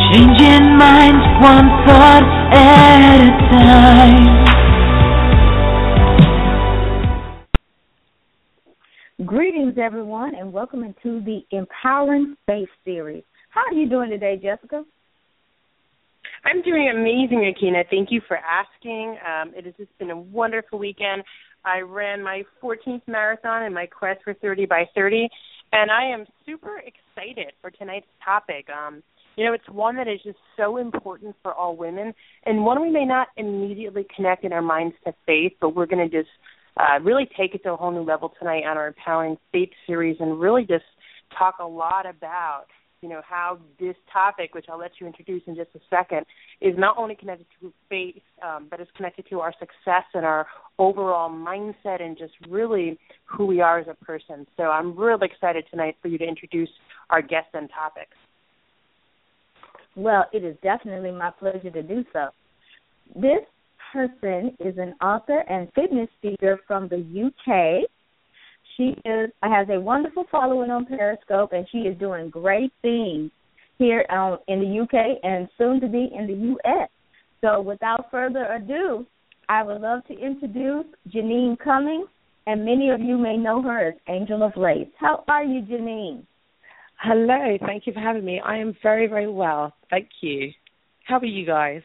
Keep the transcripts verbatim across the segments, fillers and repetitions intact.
Changing minds one thought at a time. Greetings, everyone, and welcome into the Empowering Faith series. How are you doing today, Jessica? I'm doing amazing, Akina. Thank you for asking. Um, it has just been a wonderful weekend. I ran my fourteenth marathon in my quest for thirty by thirty, and I am super excited for tonight's topic. Um, you know, it's one that is just so important for all women, and one we may not immediately connect in our minds to faith, but we're going to just uh, really take it to a whole new level tonight on our Empowering Faith series and really just talk a lot about you know, how this topic, which I'll let you introduce in just a second, is not only connected to faith, um, but is connected to our success and our overall mindset and just really who we are as a person. So I'm really excited tonight for you to introduce our guests and topics. Well, it is definitely my pleasure to do so. This person is an author and fitness speaker from the U K. She is, has a wonderful following on Periscope, and she is doing great things here um, in the U K and soon to be in the U S. So without further ado, I would love to introduce Janine Cummings, and many of you may know her as Angel of Lace. How are you, Janine? Hello. Thank you for having me. I am very, very well. Thank you. How are you guys?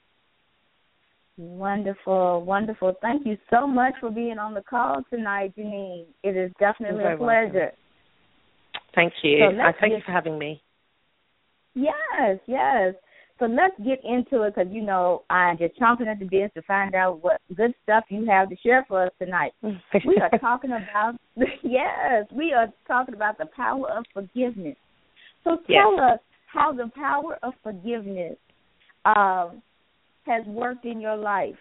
Wonderful, wonderful. Thank you so much for being on the call tonight, Janine. It is definitely a pleasure. Welcome. Thank you. So I thank get, you for having me. Yes, yes. So let's get into it because, you know, I'm just chomping at the bit to find out what good stuff you have to share for us tonight. We are talking about, yes, we are talking about the power of forgiveness. So tell yes. us how the power of forgiveness um, has worked in your life.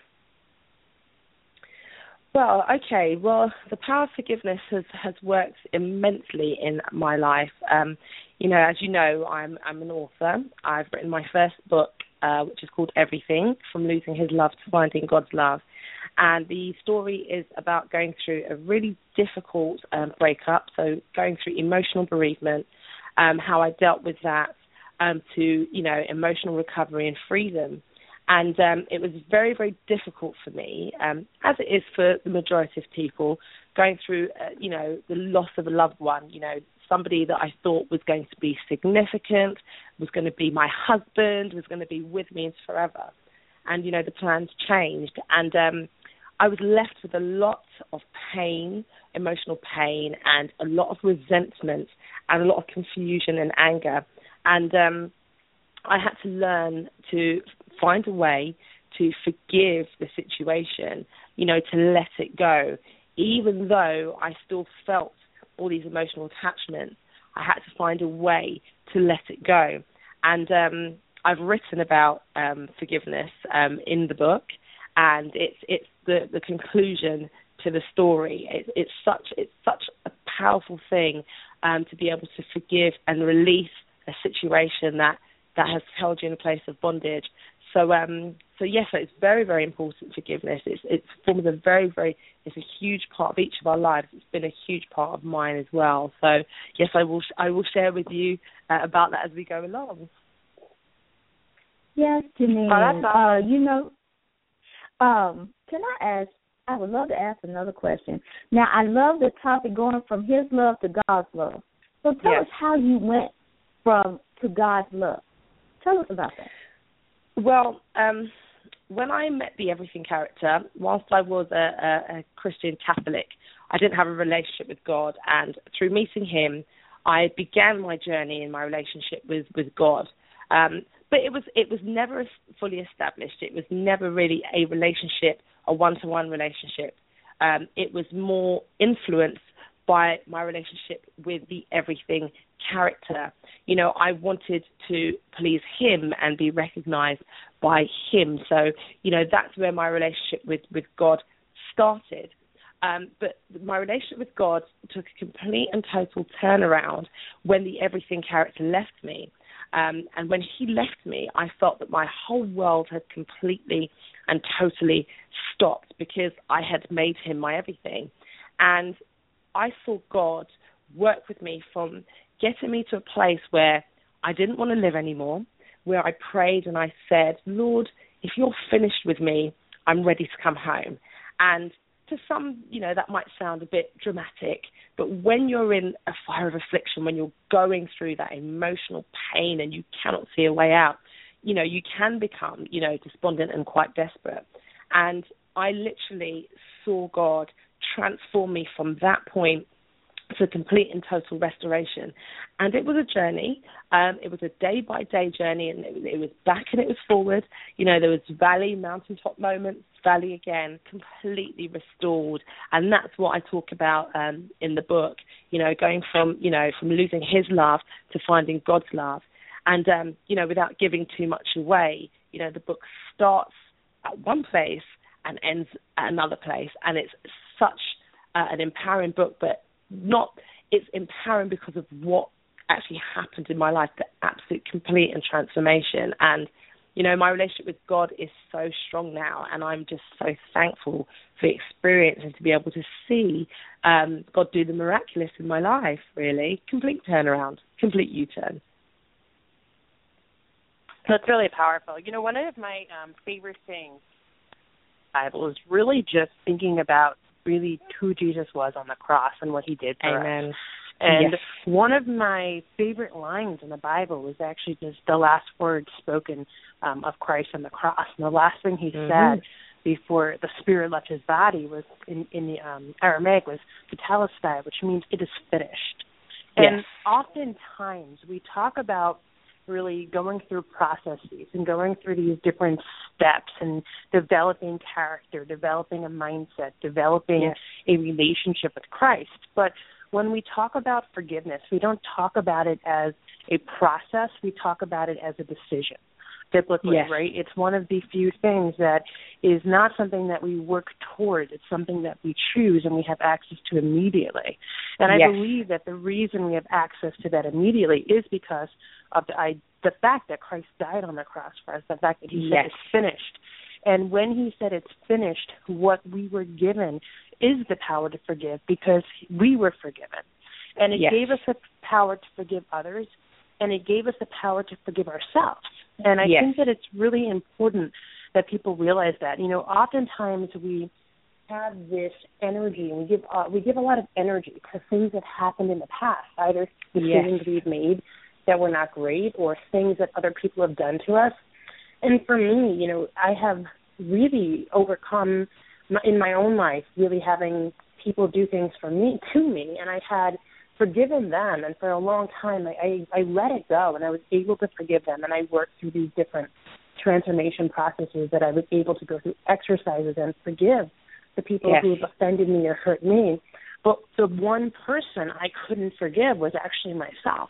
Well, okay. Well, the power of forgiveness has, has worked immensely in my life. Um, you know, as you know, I'm I'm an author. I've written my first book, uh, which is called Everything, From Losing His Love to Finding God's Love. And the story is about going through a really difficult um, breakup, so going through emotional bereavement, um, how I dealt with that, um, to, you know, emotional recovery and freedom. And um, it was very, very difficult for me, um, as it is for the majority of people, going through, uh, you know, the loss of a loved one, you know, somebody that I thought was going to be significant, was going to be my husband, was going to be with me forever. And, you know, the plans changed. And um, I was left with a lot of pain, emotional pain, and a lot of resentment and a lot of confusion and anger. And um, I had to learn to find a way to forgive the situation, you know, to let it go. Even though I still felt all these emotional attachments, I had to find a way to let it go. And um, I've written about um, forgiveness um, in the book, and it's it's the, the conclusion to the story. It, it's such it's such a powerful thing um, to be able to forgive and release a situation that that has held you in a place of bondage. So, um, so yes, it's very, very important, forgiveness. It's it forms a very, very, it's a huge part of each of our lives. It's been a huge part of mine as well. So, yes, I will, I will share with you uh, about that as we go along. Yes, Janine. Oh, that's awesome. uh, you know, um, can I ask? I would love to ask another question. Now, I love the topic going from His love to God's love. So, tell yes. us how you went from to God's love. Tell us about that. Well, um, when I met the Everything character, whilst I was a, a, a Christian Catholic, I didn't have a relationship with God, and through meeting him, I began my journey in my relationship with, with God. Um, but it was it was never fully established. It was never really a relationship, a one-to-one relationship. Um, it was more influenced by my relationship with the Everything character. You know, I wanted to please him and be recognized by him. So, you know, that's where my relationship with, with God started. Um, but my relationship with God took a complete and total turnaround when the Everything character left me. Um, and when he left me, I felt that my whole world had completely and totally stopped because I had made him my everything. And I saw God work with me from getting me to a place where I didn't want to live anymore, where I prayed and I said, Lord, if you're finished with me, I'm ready to come home. And to some, you know, that might sound a bit dramatic, but when you're in a fire of affliction, when you're going through that emotional pain and you cannot see a way out, you know, you can become, you know, despondent and quite desperate. And I literally saw God transform me from that point to complete and total restoration. And it was a journey. Um, it was a day-by-day journey, and it was, it was back and it was forward. You know, there was valley, mountaintop moments, valley again, completely restored. And that's what I talk about um, in the book, you know, going from, you know, from losing his love to finding God's love. And, um, you know, without giving too much away, you know, the book starts at one place and ends at another place. And it's such uh, an empowering book, but not, it's empowering because of what actually happened in my life, the absolute complete and transformation. And, you know, my relationship with God is so strong now, and I'm just so thankful for the experience and to be able to see um, God do the miraculous in my life, really. Complete turnaround, complete U-turn. That's really powerful. You know, one of my um, favorite things in the Bible is really just thinking about really who Jesus was on the cross and what he did for Amen. us. And yes. one of my favorite lines in the Bible was actually just the last words spoken um, of Christ on the cross. And the last thing he mm-hmm. said before the spirit left his body was in, in the um, Aramaic was tetelestai, which means it is finished. And yes. oftentimes we talk about really going through processes and going through these different steps and developing character, developing a mindset, developing yes. a relationship with Christ. But when we talk about forgiveness, we don't talk about it as a process. We talk about it as a decision, biblically, yes. right? It's one of the few things that is not something that we work towards. It's something that we choose and we have access to immediately. And I yes. believe that the reason we have access to that immediately is because of the, I, the fact that Christ died on the cross for us, the fact that he yes. said it's finished. And when he said it's finished, what we were given is the power to forgive because we were forgiven. And it yes. gave us the power to forgive others, and it gave us the power to forgive ourselves. And I yes. think that it's really important that people realize that. You know, oftentimes we have this energy, and we give uh, we give a lot of energy to things that happened in the past, either decisions yes. we've made that were not great or things that other people have done to us. And for me, you know, I have really overcome my, in my own life, really having people do things for me, to me, and I had forgiven them, and for a long time I, I, I let it go, and I was able to forgive them, and I worked through these different transformation processes that I was able to go through exercises and forgive the people yes. who have offended me or hurt me. But the one person I couldn't forgive was actually myself.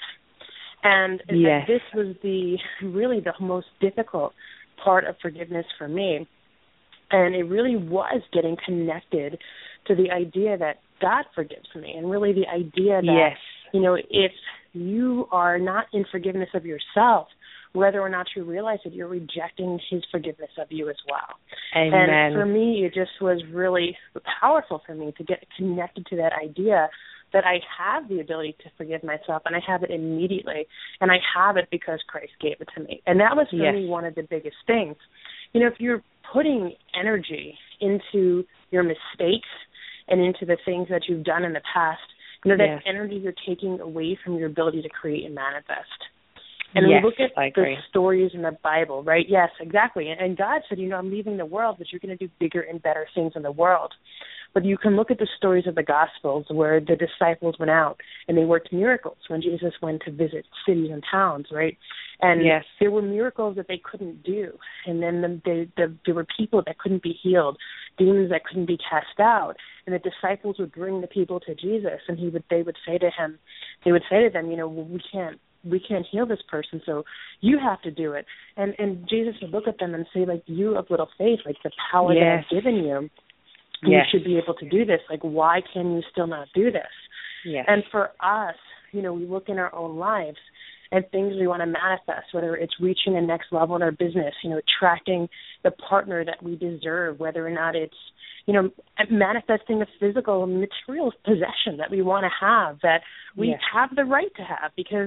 And yes. this was the really the most difficult part of forgiveness for me. And it really was getting connected to the idea that God forgives me, and really the idea that, yes. you know, if you are not in forgiveness of yourself, whether or not you realize it, you're rejecting his forgiveness of you as well. Amen. And for me, it just was really powerful for me to get connected to that idea that I have the ability to forgive myself, and I have it immediately, and I have it because Christ gave it to me. And that was for yes. me one of the biggest things. You know, if you're putting energy into your mistakes and into the things that you've done in the past, you know, that yes. energy you're taking away from your ability to create and manifest. And yes, we look at I agree. the stories in the Bible, right? Yes, exactly. And, and God said, you know, I'm leaving the world, but you're going to do bigger and better things in the world. But you can look at the stories of the Gospels where the disciples went out and they worked miracles when Jesus went to visit cities and towns, right? And yes. there were miracles that they couldn't do. And then the, the, the, there were people that couldn't be healed, demons that couldn't be cast out. And the disciples would bring the people to Jesus, and he would they would say to him, they would say to them, you know, well, we can't we can't heal this person, so you have to do it. And and Jesus would look at them and say, like, you of little faith, like the power yes. that I've given you, yes. you should be able to do this. Like, why can you still not do this? Yes. And for us, you know, we look in our own lives and things we want to manifest, whether it's reaching the next level in our business, you know, attracting the partner that we deserve, whether or not it's, you know, manifesting the physical material possession that we want to have, that we yes. have the right to have, because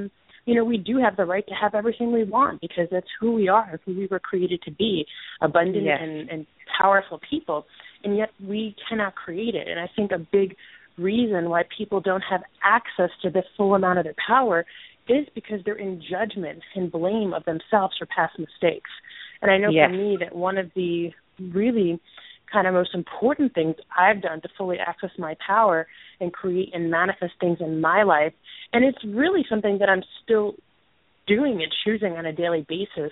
you know, we do have the right to have everything we want because that's who we are, who we were created to be, abundant yes. and, and powerful people, and yet we cannot create it. And I think a big reason why people don't have access to the full amount of their power is because they're in judgment and blame of themselves for past mistakes. And I know yes. for me that one of the really kind of most important things I've done to fully access my power and create and manifest things in my life, and it's really something that I'm still doing and choosing on a daily basis,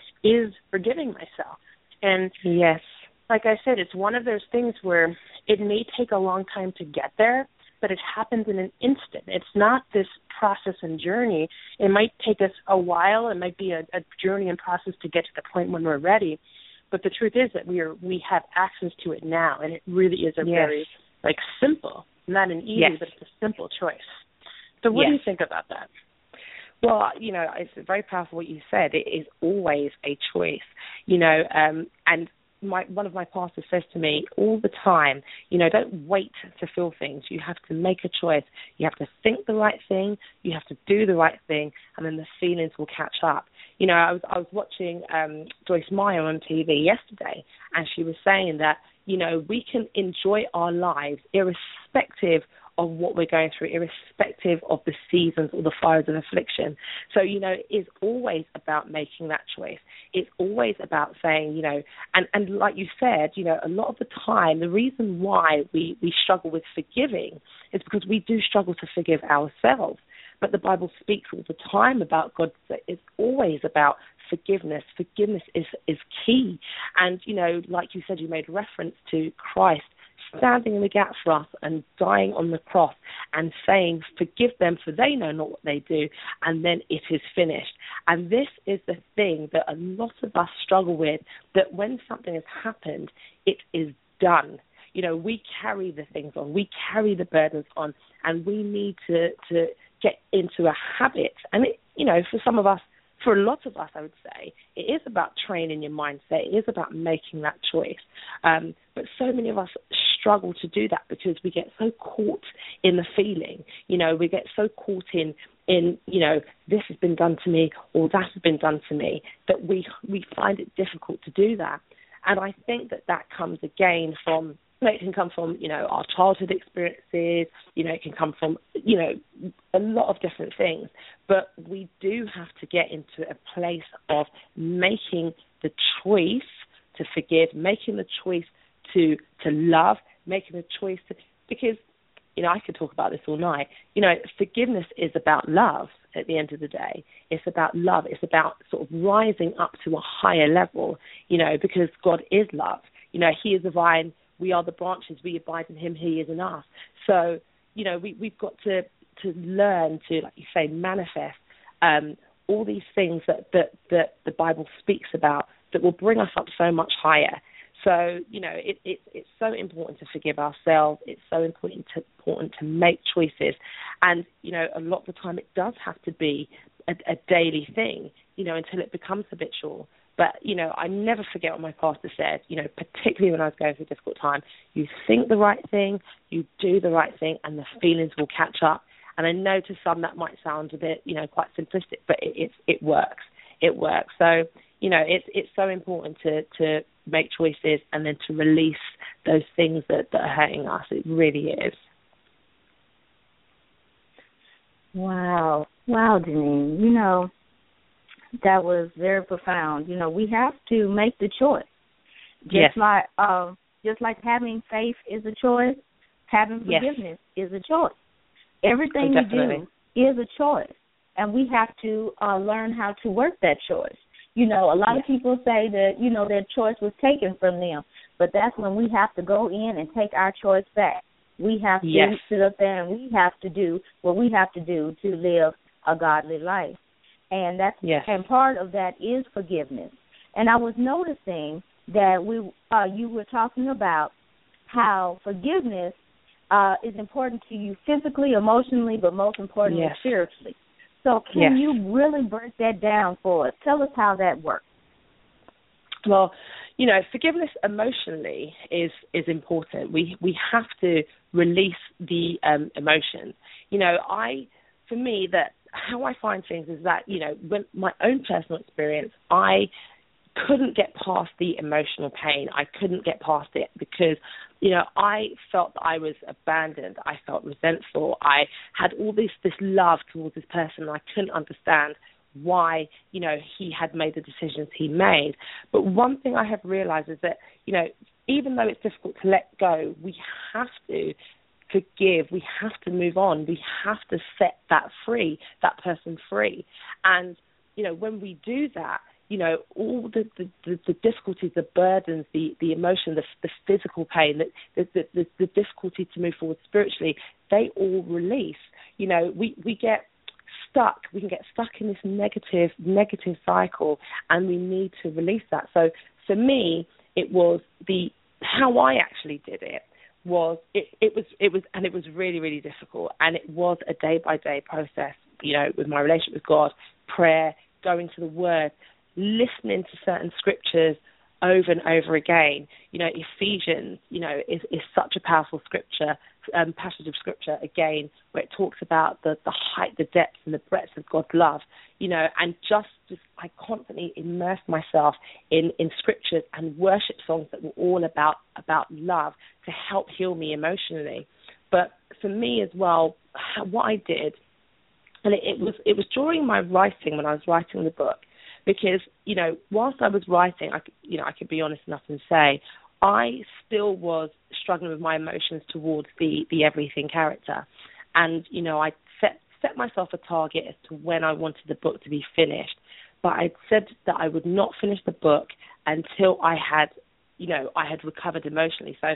is forgiving myself. And yes, like I said, it's one of those things where it may take a long time to get there, but it happens in an instant. It's not this process and journey. It might take us a while. It might be a, a journey and process to get to the point when we're ready. But the truth is that we are we have access to it now, and it really is a yes. very like simple, not an easy, yes. but it's a simple choice. So what yes. do you think about that? Well, you know, it's very powerful what you said. It is always a choice, you know, um, and my, one of my pastors says to me all the time, you know, don't wait to feel things. You have to make a choice. You have to think the right thing. You have to do the right thing, and then the feelings will catch up. You know, I was I was watching um, Joyce Meyer on T V yesterday, and she was saying that, you know, we can enjoy our lives irrespective of what we're going through, irrespective of the seasons or the fires of affliction. So, you know, it's always about making that choice. It's always about saying, you know, and, and like you said, you know, a lot of the time, the reason why we, we struggle with forgiving is because we do struggle to forgive ourselves. But the Bible speaks all the time about God. It's always about forgiveness. Forgiveness is, is key. And, you know, like you said, you made reference to Christ standing in the gap for us and dying on the cross and saying, forgive them for they know not what they do, and then it is finished. And this is the thing that a lot of us struggle with, that when something has happened, it is done. You know, we carry the things on, we carry the burdens on, and we need to, to get into a habit. And, it, you know, for some of us, for a lot of us, I would say, it is about training your mindset. It is about making that choice. Um, but so many of us struggle to do that because we get so caught in the feeling. You know, we get so caught in, in you know, this has been done to me or that has been done to me, that we we find it difficult to do that. And I think that that comes again from, it can come from, you know, our childhood experiences, you know, it can come from, you know, a lot of different things. But we do have to get into a place of making the choice to forgive, making the choice to to love, making the choice to, because, you know, I could talk about this all night. You know, forgiveness is about love at the end of the day. It's about love. It's about sort of rising up to a higher level, you know, because God is love. You know, He is the vine. We are the branches. We abide in Him. He is in us. So, you know, we, we've got to, to learn to, like you say, manifest um, all these things that, that, that the Bible speaks about that will bring us up so much higher. So, you know, it, it, it's so important to forgive ourselves. It's so important to, important to make choices. And, you know, a lot of the time it does have to be a, a daily thing, you know, until it becomes habitual. But, you know, I never forget what my pastor said, you know, particularly when I was going through a difficult time. You think the right thing, you do the right thing, and the feelings will catch up. And I know to some that might sound a bit, you know, quite simplistic, but it it, it works. It works. So, you know, it's it's so important to, to make choices and then to release those things that, that are hurting us. It really is. Wow. Wow, Janine. You know, that was very profound. You know, we have to make the choice. Just yes. like uh, just like having faith is a choice, having forgiveness yes. is a choice. Everything oh, you do is a choice, and we have to uh, learn how to work that choice. You know, a lot yes. of people say that, you know, their choice was taken from them, but that's when we have to go in and take our choice back. We have to yes. sit up there and we have to do what we have to do to live a godly life. And that's yes. and part of that is forgiveness. And I was noticing that we uh, you were talking about how forgiveness uh, is important to you physically, emotionally, but most importantly, yes. spiritually. So can yes. you really break that down for us? Tell us how that works. Well, you know, forgiveness emotionally is, is important. We we have to release the um, emotions. You know, I, for me, that how I find things is that, you know, when my own personal experience, I couldn't get past the emotional pain. I couldn't get past it because, you know, I felt that I was abandoned. I felt resentful. I had all this, this love towards this person, and I couldn't understand why, you know, he had made the decisions he made. But one thing I have realized is that, you know, even though it's difficult to let go, we have to forgive. We have to move on. We have to set that free, that person free. And, you know, when we do that, you know, all the, the, the, the difficulties, the burdens, the, the emotion, the, the physical pain, the, the, the, the difficulty to move forward spiritually, they all release. You know, we, we get stuck. We can get stuck in this negative, negative cycle, and we need to release that. So for me, it was the, how I actually did it was, it, it was, it was, and it was really, really difficult. And it was a day by day process, you know, with my relationship with God, prayer, going to the Word, listening to certain scriptures over and over again. You know, Ephesians, you know, is, is such a powerful scripture, um, passage of scripture, again, where it talks about the, the height, the depth, and the breadth of God's love, you know, and just, just I constantly immersed myself in, in scriptures and worship songs that were all about, about love to help heal me emotionally. But for me as well, what I did, and it, it was it was during my writing, when I was writing the book, because, you know, whilst I was writing, I, you know, I could be honest enough and say I still was struggling with my emotions towards the, the everything character. And, you know, I set, set myself a target as to when I wanted the book to be finished. But I said that I would not finish the book until I had, you know, I had recovered emotionally. So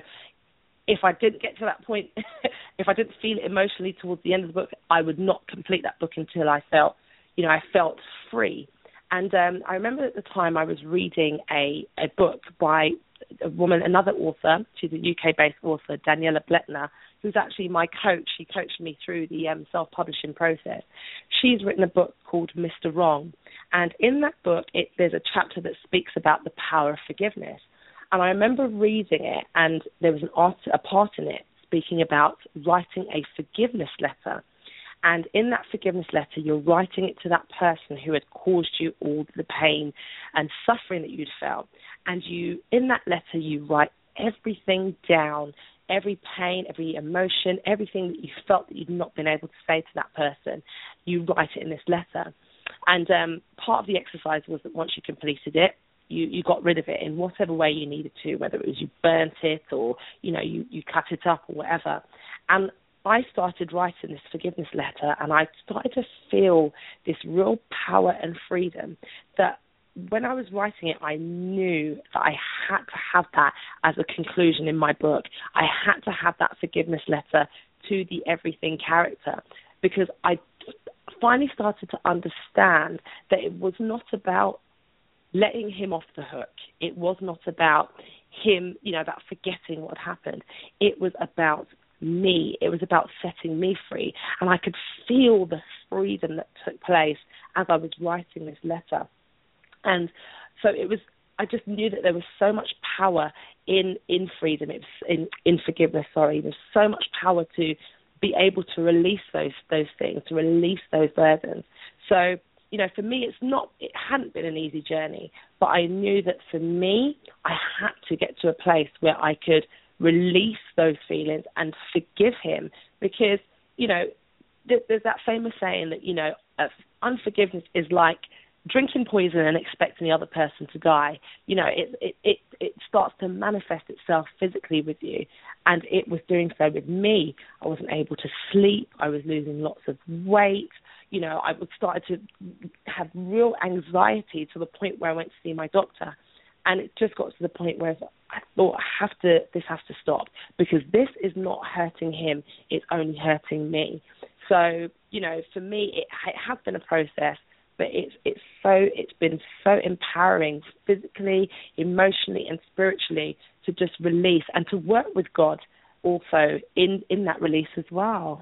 if I didn't get to that point, if I didn't feel it emotionally towards the end of the book, I would not complete that book until I felt, you know, I felt free. And um, I remember at the time I was reading a, a book by a woman, another author, she's a U K-based author, Daniela Bletner, who's actually my coach. She coached me through the um, self-publishing process. She's written a book called Mister Wrong. And in that book, it, there's a chapter that speaks about the power of forgiveness. And I remember reading it, and there was an art, a part in it speaking about writing a forgiveness letter. And in that forgiveness letter, you're writing it to that person who had caused you all the pain and suffering that you'd felt. And you, in that letter, you write everything down, every pain, every emotion, everything that you felt that you'd not been able to say to that person. You write it in this letter. And um, part of the exercise was that once you completed it, you, you got rid of it in whatever way you needed to, whether it was you burnt it or, you know, you, you cut it up or whatever. And I started writing this forgiveness letter, and I started to feel this real power and freedom that when I was writing it, I knew that I had to have that as a conclusion in my book. I had to have that forgiveness letter to the everything character, because I finally started to understand that it was not about letting him off the hook. It was not about him, you know, about forgetting what happened. It was about me. It was about setting me free. And I could feel the freedom that took place as I was writing this letter. And so it was, I just knew that there was so much power in, in freedom, it was in, in forgiveness, sorry. There's so much power to be able to release those those things, to release those burdens. So, you know, for me, it's not, it hadn't been an easy journey, but I knew that for me, I had to get to a place where I could release those feelings and forgive him, because, you know, th- there's that famous saying that, you know, uh, unforgiveness is like drinking poison and expecting the other person to die. You know, it, it it it starts to manifest itself physically with you, and it was doing so with me. I wasn't able to sleep. I was losing lots of weight. You know, I started to have real anxiety to the point where I went to see my doctor. And it just got to the point where I thought, I have to, this has to stop, because this is not hurting him, it's only hurting me. So, you know, for me, it, it has been a process, but it's it's so it's been so empowering physically, emotionally, and spiritually to just release and to work with God also in, in that release as well.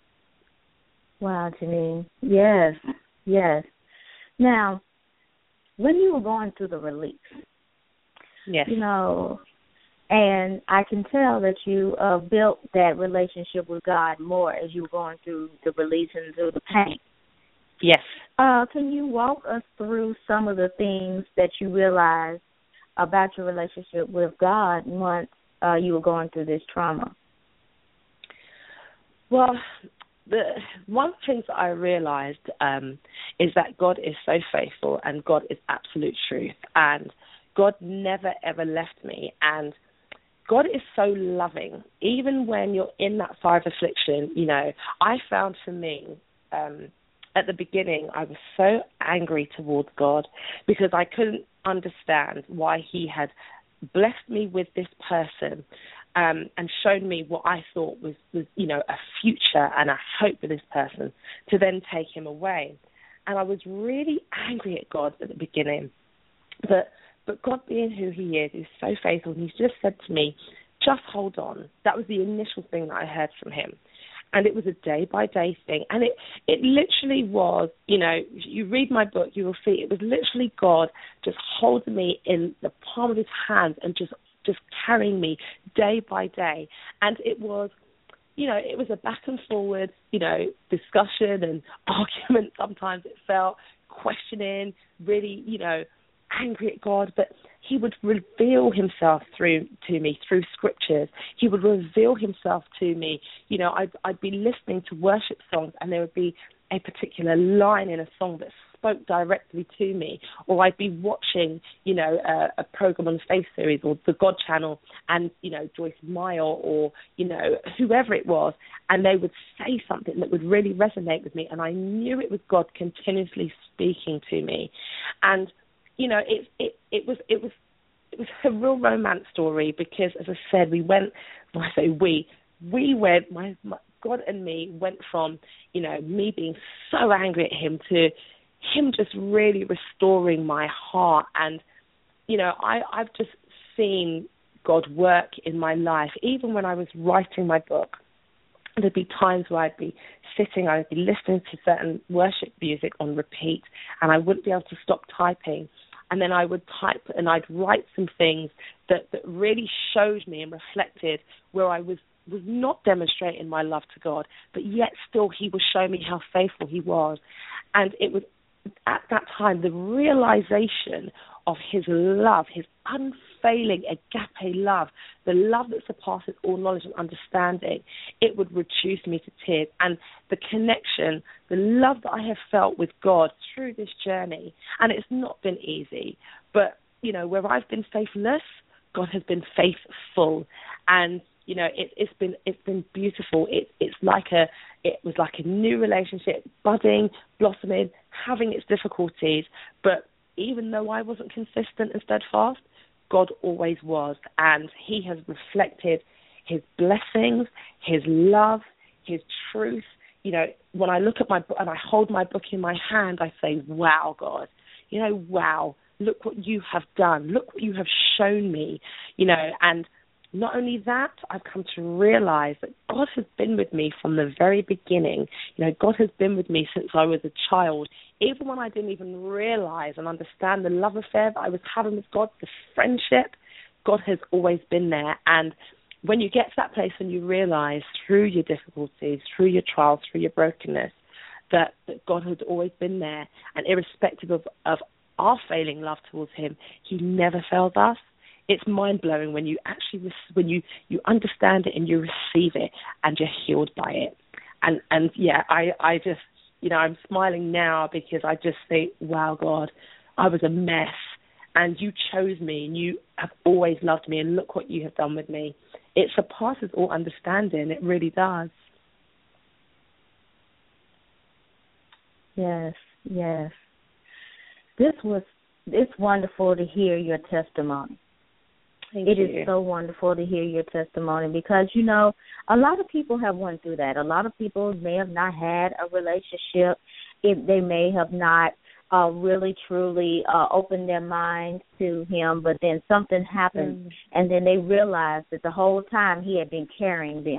Wow, Janine. Yes, yes. Now, when you were going through the release, yes, you know, and I can tell that you uh, built that relationship with God more as you were going through the release and through the pain. Yes. Uh, can you walk us through some of the things that you realized about your relationship with God once uh, you were going through this trauma? Well, the one of the things that I realized um, is that God is so faithful and God is absolute truth, and God never, ever left me, and God is so loving. Even when you're in that fire of affliction, you know, I found for me, um, at the beginning, I was so angry towards God because I couldn't understand why he had blessed me with this person um, and shown me what I thought was, was, you know, a future and a hope for this person, to then take him away. And I was really angry at God at the beginning. But but God, being who he is, is so faithful. And he's just said to me, just hold on. That was the initial thing that I heard from him. And it was a day-by-day thing. And it, it literally was, you know, if you read my book, you will see it was literally God just holding me in the palm of his hand and just, just carrying me day by day. And it was, you know, it was a back and forward, you know, discussion and argument. Sometimes it felt questioning, really, you know, angry at God, but he would reveal himself through to me through scriptures. He would reveal himself to me. You know, I'd, I'd be listening to worship songs and there would be a particular line in a song that spoke directly to me, or I'd be watching, you know, a, a program on the Faith Series or the God Channel, and, you know, Joyce Meyer or, you know, whoever it was, and they would say something that would really resonate with me, and I knew it was God continuously speaking to me. And you know, it it it was it was it was a real romance story because, as I said, we went. When I say we, we went. My, my God and me went from, you know, me being so angry at him to him just really restoring my heart. And you know, I I've just seen God work in my life, even when I was writing my book. There'd be times where I'd be sitting, I'd be listening to certain worship music on repeat, and I wouldn't be able to stop typing. And then I would type and I'd write some things that, that really showed me and reflected where I was, was not demonstrating my love to God, but yet still he was showing me how faithful he was. And it was at that time the realization of his love, his unfailing agape love, the love that surpasses all knowledge and understanding, it would reduce me to tears. And the connection, the love that I have felt with God through this journey, and it's not been easy, but, you know, where I've been faithless, God has been faithful. And, you know, it, it's been it's been beautiful. It, it's like a, it was like a new relationship, budding, blossoming, having its difficulties, but even though I wasn't consistent and steadfast, God always was, and he has reflected his blessings, his love, his truth. You know, when I look at my book and I hold my book in my hand, I say, wow, God, you know, wow, look what you have done. Look what you have shown me, you know, and not only that, I've come to realize that God has been with me from the very beginning. You know, God has been with me since I was a child. Even when I didn't even realize and understand the love affair that I was having with God, the friendship, God has always been there. And when you get to that place and you realize through your difficulties, through your trials, through your brokenness, that, that God has always been there, and irrespective of, of our failing love towards him, he never failed us. It's mind-blowing when you actually, when you, you understand it and you receive it and you're healed by it. And, and yeah, I, I just, you know, I'm smiling now because I just think, wow, God, I was a mess and you chose me and you have always loved me, and look what you have done with me. It surpasses all understanding. It really does. Yes, yes. This was, it's wonderful to hear your testimony. Thank it you. is so wonderful to hear your testimony because, you know, a lot of people have went through that. A lot of people may have not had a relationship. If they may have not uh, really, truly uh, opened their minds to him, but then something happened, mm. and then they realized that the whole time he had been carrying them.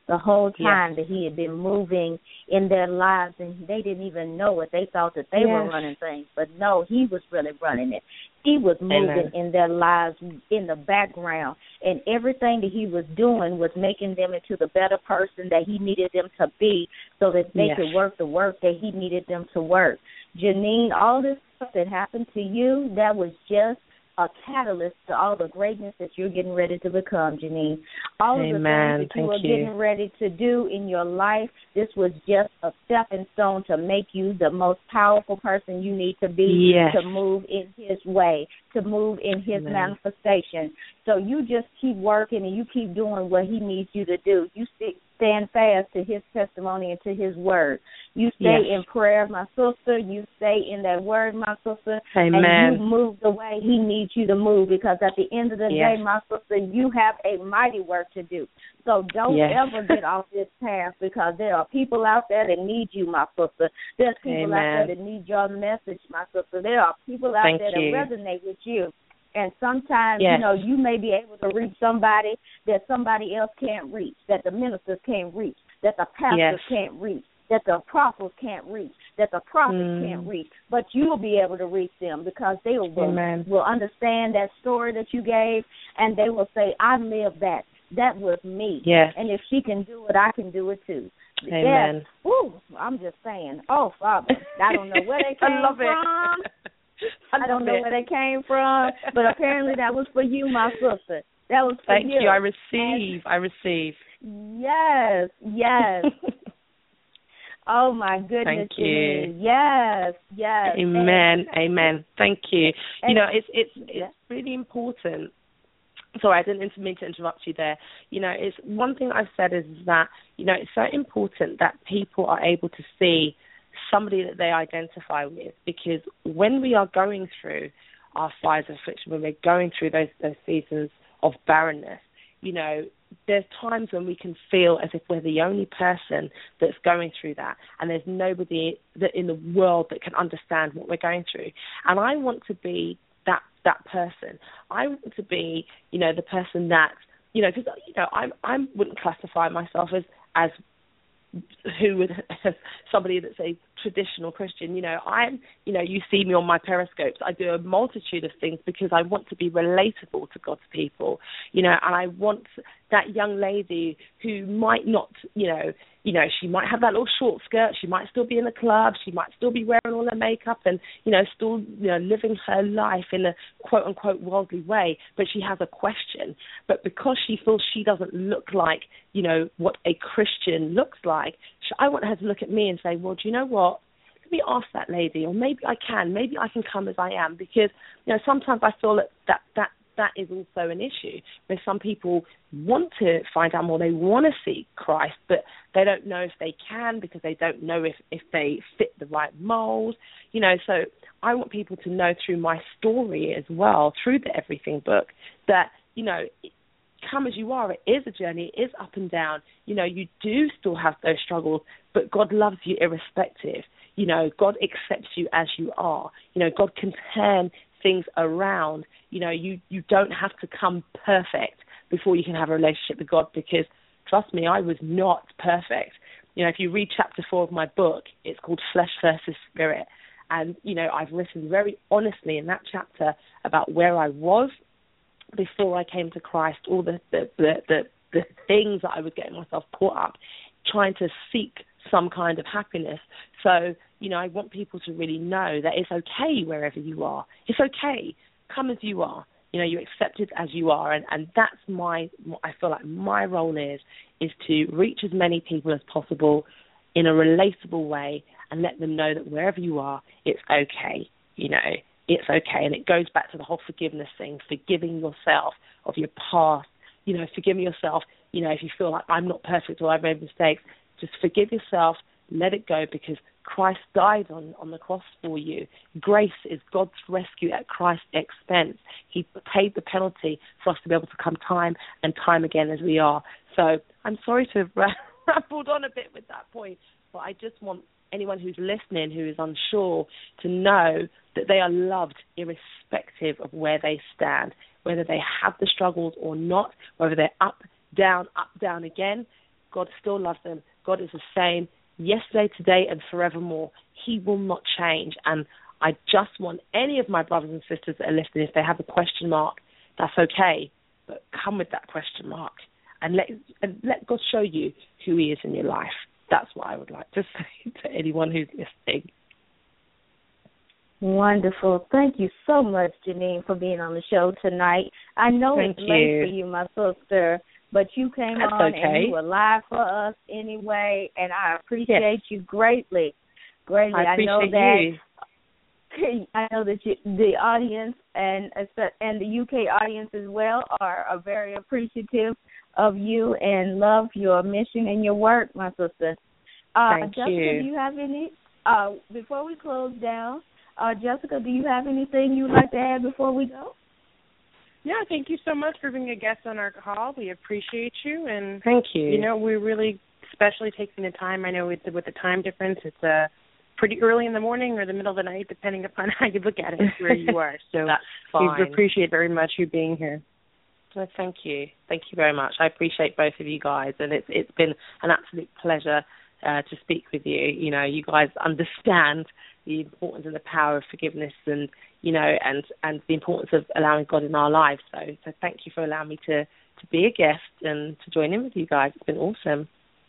the whole time yes. that he had been moving in their lives, and they didn't even know it. They thought that they yes. were running things, but no, he was really running it. He was moving Amen. in their lives in the background, and everything that he was doing was making them into the better person that he needed them to be so that they yes. could work the work that he needed them to work. Janine, all this stuff that happened to you, that was just a catalyst to all the greatness that you're getting ready to become, Janine. All Amen. of the things that you Thank are you. getting ready to do in your life, this was just a stepping stone to make you the most powerful person you need to be yes. to move in his way, to move in his Amen. manifestation. So you just keep working and you keep doing what he needs you to do. You stick, stand fast to his testimony and to his word. You stay yes. in prayer, my sister. You stay in that word, my sister. Amen. And you move the way he needs you to move, because at the end of the yes. day, my sister, you have a mighty work to do. So don't yes. ever get off this path, because there are people out there that need you, my sister. There's people Amen. out there that need your message, my sister. There are people out Thank there you. that resonate with you. And sometimes, yes. you know, you may be able to reach somebody that somebody else can't reach, that the ministers can't reach, that the pastors yes. can't reach, that the apostles can't reach, that the prophets mm. can't reach. But you'll be able to reach them, because they will, will understand that story that you gave, and they will say, I lived that. That was me. Yes. And if she can do it, I can do it too. Amen. Yes. Woo, I'm just saying. Oh, Father, I don't know where they came I love from. It. I, I don't know it. where they came from, but apparently that was for you, my sister. That was for Thank you. you. I receive. And I receive. Yes, yes. Oh, my goodness. Thank you. Janine. Yes, yes. Amen. And, Amen. Thank you. And, you know, it's it's it's yeah. really important. Sorry, I didn't mean to interrupt you there. You know, it's one thing I've said is that, you know, it's so important that people are able to see somebody that they identify with, because when we are going through our fires of affliction, when we're going through those those seasons of barrenness, you know, there's times when we can feel as if we're the only person that's going through that, and there's nobody that in the world that can understand what we're going through. And I want to be that that person. I want to be, you know, the person that, you know, because, you know, I I wouldn't classify myself as as who would somebody that's a traditional Christian. You know, I'm, you know, you see me on my periscopes. I do a multitude of things because I want to be relatable to God's people, you know, and I want that young lady who might not, you know, you know, she might have that little short skirt, she might still be in the club, she might still be wearing all her makeup and, you know, still, you know, living her life in a quote-unquote worldly way, but she has a question. But because she feels she doesn't look like, you know, what a Christian looks like, I want her to look at me and say, well, do you know what? Let me ask that lady, or maybe I can, maybe I can come as I am, because, you know, sometimes I feel that that, that that is also an issue where some people want to find out more, they want to seek Christ, but they don't know if they can because they don't know if, if they fit the right mold, you know. So I want people to know through my story as well, through the Everything book, that, you know, come as you are, it is a journey, it is up and down, you know, you do still have those struggles, but God loves you irrespective. You know, God accepts you as you are. You know, God can turn things around. You know, you, you don't have to come perfect before you can have a relationship with God, because, trust me, I was not perfect. You know, if you read chapter four of my book, it's called Flesh versus Spirit. And, you know, I've written very honestly in that chapter about where I was before I came to Christ, all the the, the, the, the things that I was getting myself caught up, trying to seek some kind of happiness. So, you know, I want people to really know that it's okay wherever you are. It's okay. Come as you are. You know, you're accepted as you are. And, and that's my, I feel like my role is, is to reach as many people as possible in a relatable way and let them know that wherever you are, it's okay. You know, it's okay. And it goes back to the whole forgiveness thing, forgiving yourself of your past, you know, forgiving yourself, you know, if you feel like I'm not perfect or I've made mistakes, just forgive yourself, let it go, because Christ died on, on the cross for you. Grace is God's rescue at Christ's expense. He paid the penalty for us to be able to come time and time again as we are. So I'm sorry to have rambled on a bit with that point, but I just want anyone who's listening who is unsure to know that they are loved irrespective of where they stand, whether they have the struggles or not, whether they're up, down, up, down again. God still loves them. God is the same yesterday, today, and forevermore. He will not change. And I just want any of my brothers and sisters that are listening, if they have a question mark, that's okay, but come with that question mark and let and let God show you who he is in your life. That's what I would like to say to anyone who's listening. Wonderful. Thank you so much, Janine, for being on the show tonight. I know Thank it's you. late for you, my sister, but you came That's on okay. and you were live for us anyway, and I appreciate yes. you greatly. Greatly. I appreciate I know that you. I know that you, the audience and and the U K audience as well are, are very appreciative of you and love your mission and your work, my sister. Uh, Thank Jessica, you. do you have any, uh, before we close down, uh, Jessica, do you have anything you'd like to add before we go? Yeah, thank you so much for being a guest on our call. We appreciate you. And, Thank you. You know, we really, especially taking the time. I know with the, with the time difference, it's uh, pretty early in the morning or the middle of the night, depending upon how you look at it, where you are. So That's fine. we appreciate very much you being here. Well, thank you. Thank you very much. I appreciate both of you guys, and it's it's been an absolute pleasure uh, to speak with you. You know, you guys understand the importance and the power of forgiveness, and you know, and, and the importance of allowing God in our lives. So, so thank you for allowing me to, to be a guest and to join in with you guys. It's been awesome.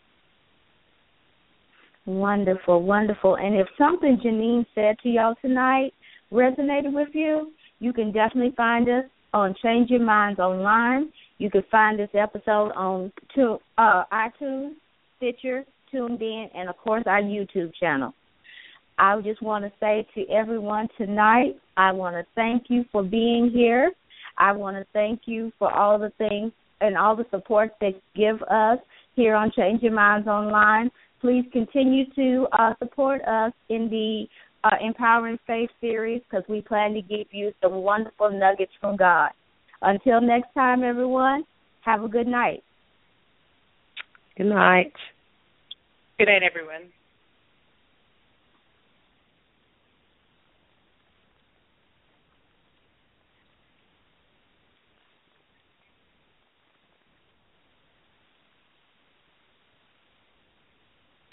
Wonderful, wonderful. And if something Janine said to y'all tonight resonated with you, you can definitely find us on Change Your Minds Online. You can find this episode on to, uh, iTunes, Stitcher, Tuned In, and, of course, our YouTube channel. I just want to say to everyone tonight, I want to thank you for being here. I want to thank you for all the things and all the support that you give us here on Change Your Minds Online. Please continue to uh, support us in the uh, Empowering Faith series, because we plan to give you some wonderful nuggets from God. Until next time, everyone, have a good night. Good night. Good night, everyone.